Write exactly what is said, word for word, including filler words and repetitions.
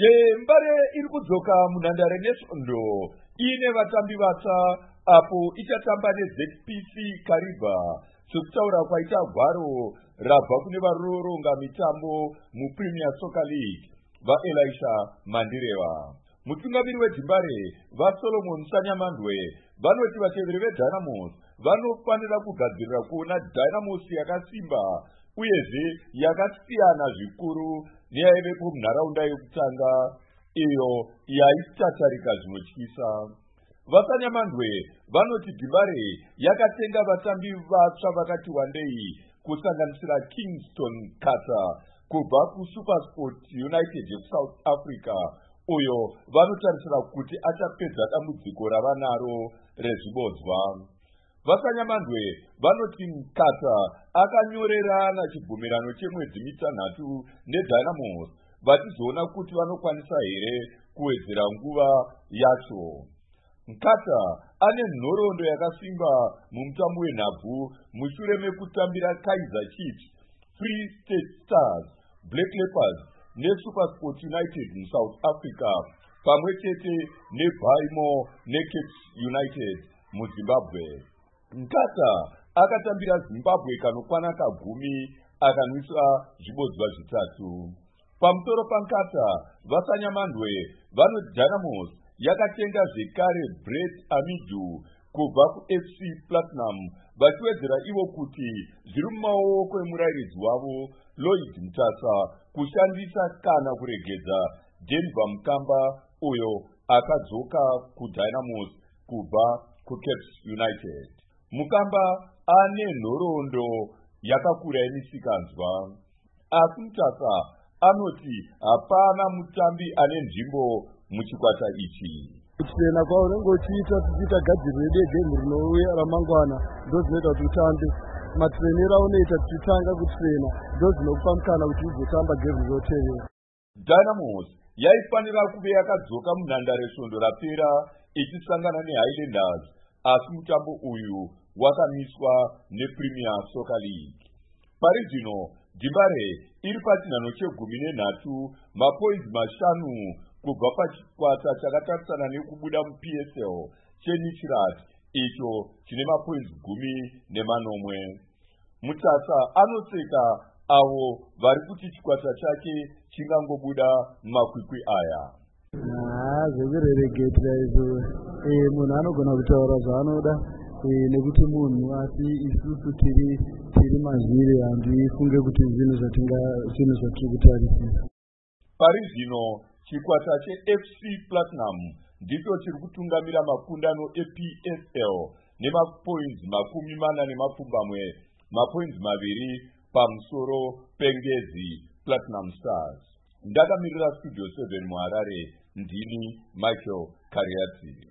Jembare iri kudzoka munhandare nesvondo ine vatambi vatsva apo ichatamba neZ P C Kariba sokutaura kwaita gwaro rabva kune varoronga mitambo muPremier Soccer League vaElisha Mandireva. Mutungamiri weJimbare vaSolomon Sanyamandwe vanoti vateveri veDynamos vanofanira kugadzirira kuona Dynamos yakasimba uyezve yakasiyana zvikuru neyaivepo munharaunda yekutanga iyo yaitatarika zvinotyisa. VaSanyamandwe vanoti Jimbare yakatenga vatambi vatsva vakati wandei kusanganisira Kingston Carter kubva kuSupersport United yeSouth Africa uyo vanotarisira kuti achapedza dambudziko ravanaro rezvibodzwa. VaSanyamandwe vanoti Carter akanyorerana chibvumirano chemwedzi mitanhatu neDynamos vachizoona kuti vanokwanisa here kuwedzera nguva yacho. Carter ane nhoroondo yakasimba mumutambo wenhabvu mushure mekutambira Kaizer Chiefs, Free State Stars, Black Leopards neSupersport United muSouth Africa pamwe chete neBaimo neCape United muZimbabwe. Carter akatambira Zimbabwe kanokwana kagumi akanwisa zvibodzwa zvitatu. Pamusoro paCarter, VaSanyamandwe vanoti Dynamos yakatenga zvekare Brett Amidu kubva kuF C Platinum vachiwedzera ivo kuti zviri mumaoko emurairidzi wavo Lloyd Mtasa kushandisa kana kuregedza Denver Mukamba uyo akadzoka kuDynamos kubva kuCape United. Mukamba ane nhoroondo yakakura yemisikanzwa, asi Mtasa anoti hapana mutambi ane nzvimbo muchikwata ichi. Kutrena kwaunenge uchiita tichiita gadziriro degemu rinouya ramangwana ndozvinoita kuti utambe. Matrenera aunoita tichitanga kutrena ndozvinokupa mukana kuti uzotamba gemu rinotevera. Dynamos yaifanira kuve yakadzoka munhandare svondo rapera ichisangana neHighlanders, asi mutambo uyu wakamiswa nePremier Soccer League. Pari zvino Jimbare iri pachinhano chegumi nenhatu mapoinzi mashanu kubva pachikwata chakatarisana nekubuda muP S L cheNichirat icho chine mapoinzi gumi nemanomwe. Mutasa anoseka avo vari kuti chikwata chake chingangobuda mumakwikwi aya. Ah, zvekureregetera izvo munhu anogona kutaura zvaanoda nekuti munhu, asi isusu tiri tiri mazviri handifunge kuti zvinhu zvatinga zvinhu zvatiri kutarisira. Pari zvino chikwata cheF C Platinum ndicho chiri kutungamira makundano eP S L nemapoinzi makumi mana nemapfumbamwe, mapoinzi maviri pamusoro pengezi Platinum Stars. Ndakamirira Studio seven muHarare, ndini Michael Kariati.